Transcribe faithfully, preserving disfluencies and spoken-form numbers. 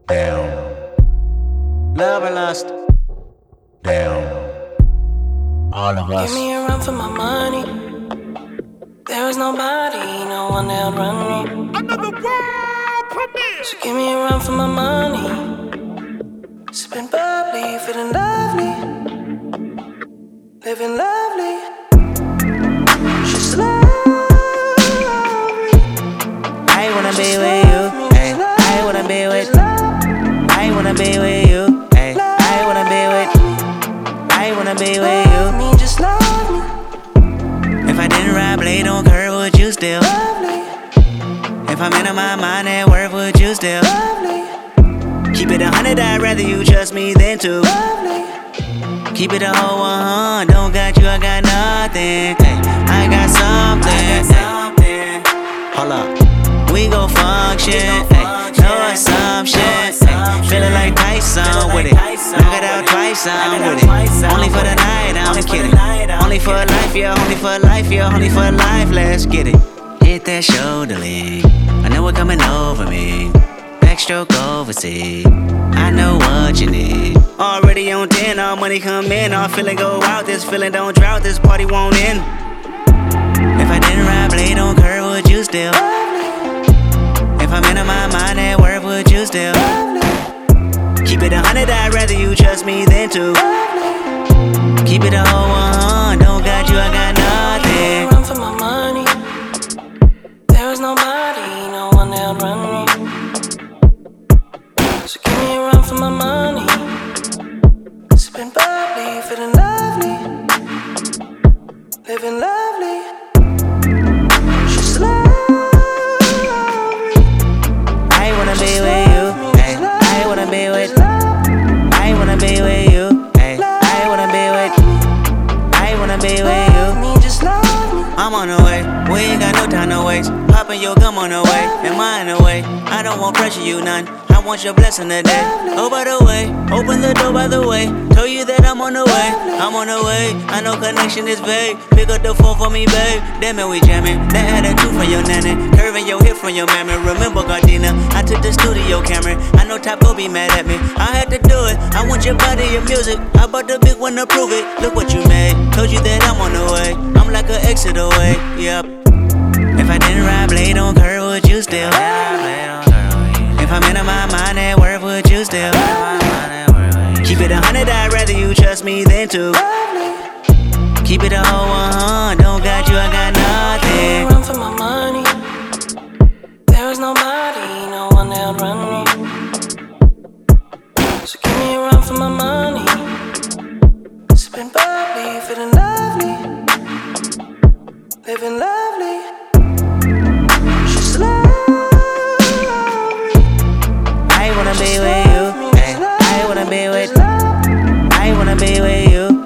Down. Love or lust? Down. All of us. Give me a run for my money. There is nobody, no one that'll run me. Another world premiere. So give me a run for my money. Sipping bubbly, feeling lovely, living lovely. She's lovely. I wanna be with you. Ay, I wanna be with. I wanna be with you. Ay, I wanna be with. I wanna be with you. Love me, just love me. If I didn't ride blade on curve, would you still? Lovely, If I'm in my mind at work, would you still? lovely, Keep it a hundred, I'd rather you trust me than to. lovely. Keep it a whole one, don't got you, I got nothing. Ay, I got something. Ay, hold up, we gon' function. Ay, no assumption. Ay, feeling like Tyson with it. Knock it out twice, I'm with it. Only for the night, I'm kidding. Only for life, yeah, only for life, yeah, only for life, let's get it. Hit that shoulder lean, I know it coming over me. Backstroke overseas, I know what you need. Already on ten, all money come in, all feeling go out. This feeling don't drought, this party won't end. If I didn't ride blade on curve, would you still? If I'm in my mind at work, would you still? Keep it a hundred, I'd rather you trust me than to. Keep it a whole one, don't got you, I got nothing. Run for my money. There is nobody, no one that'll run me. So give me a run for my money. Sipping bubbly, feeling lovely, living lovely. She's lovely. I wanna be with you. Ay, I wanna be with. I wanna be with you. Ay, I wanna be with. I wanna be with you. Love me, just love me. I'm on the way, we ain't got no time to waste. Poppin' your gum on the way, and mine away. I don't want pressure, you none. I want your blessing today. Oh, by the way, open the door by the way. Told you that I'm on the way, I'm on the way. I know connection is vague. Pick up the phone for me, babe. Damn it, we jamming. That had a two from your nanny, curving your hip from your mammy. Remember Gardena, I took the studio camera. I know Top go be mad at me. I had to do it. I want your body, your music. I bought the big one to prove it. Look what you made. Told you that I'm on the way. I'm like an exit away. Yep. If I didn't ride blade on curve, would you still? If I'm in my mind at work, would you still? Keep it a hundred, I'd rather you trust me than to. Keep it a whole one, don't got you, I got nothing. Run for my money. There is nobody, no one that'll run me. So give me a run for my money. Sipping bubbly, feeling lovely, living lovely. She's lovely. I wanna be with you. Ay, I wanna be with. I wanna be with you.